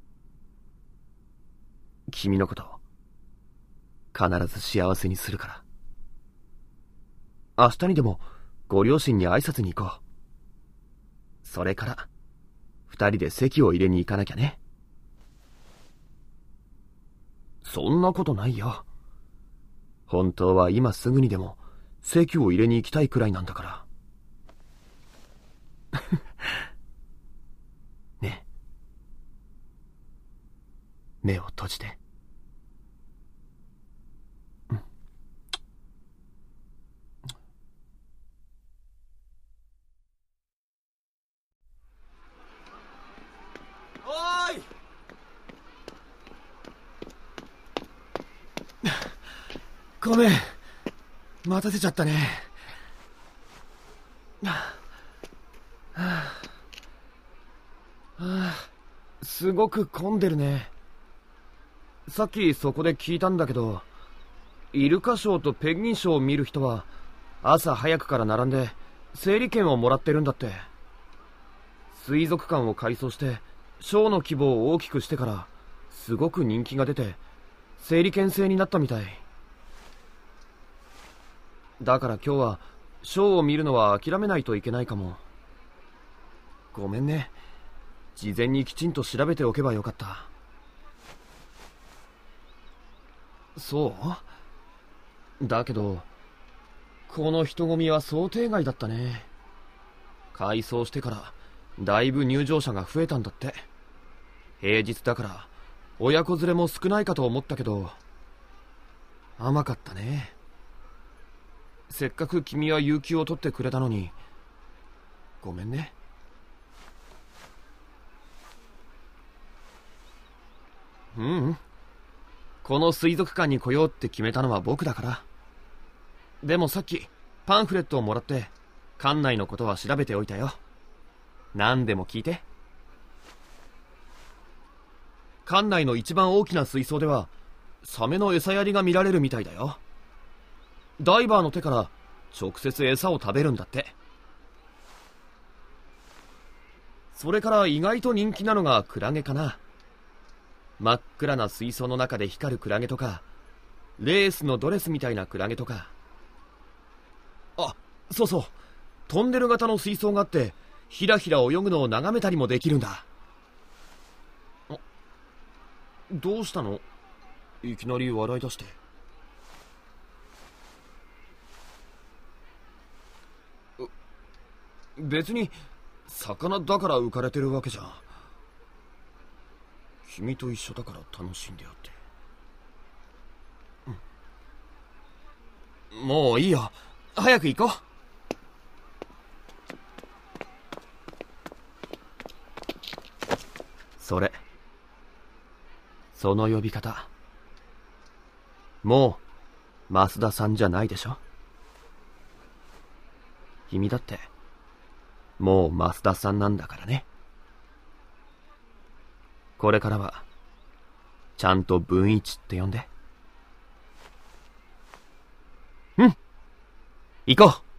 S1: 君のこと必ず幸せにするから。明日にでもご両親に挨拶に行こう。それから二人で籍を入れに行かなきゃね。そんなことないよ。本当は今すぐにでも籍を入れに行きたいくらいなんだから。ねえ、目を閉じて。おーい。ごめん、待たせちゃったね。すごく混んでるね。さっきそこで聞いたんだけど、イルカショーとペンギンショーを見る人は朝早くから並んで整理券をもらってるんだって。水族館を改装してショーの規模を大きくしてからすごく人気が出て整理券制になったみたい。だから今日はショーを見るのは諦めないといけないかも。ごめんね。事前にきちんと調べておけばよかった。そうだけど、この人混みは想定外だったね。改装してからだいぶ入場者が増えたんだって。平日だから親子連れも少ないかと思ったけど、甘かったね。せっかく君は有給を取ってくれたのに、ごめんね。うん、この水族館に来ようって決めたのは僕だから。でもさっきパンフレットをもらって館内のことは調べておいたよ。何でも聞いて。館内の一番大きな水槽ではサメの餌やりが見られるみたいだよ。ダイバーの手から直接餌を食べるんだって。それから意外と人気なのがクラゲかな。真っ暗な水槽の中で光るクラゲとか、レースのドレスみたいなクラゲとか。あ、そうそう、トンネル型の水槽があってひらひら泳ぐのを眺めたりもできるんだ。どうしたの？いきなり笑い出して。別に魚だから浮かれてるわけじゃん。君と一緒だから楽しんでやって。もういいよ、早く行こう。その呼び方、もう増田さんじゃないでしょ。君だってもう増田さんなんだからね。これからはちゃんと文一って呼んで。うん、行こう。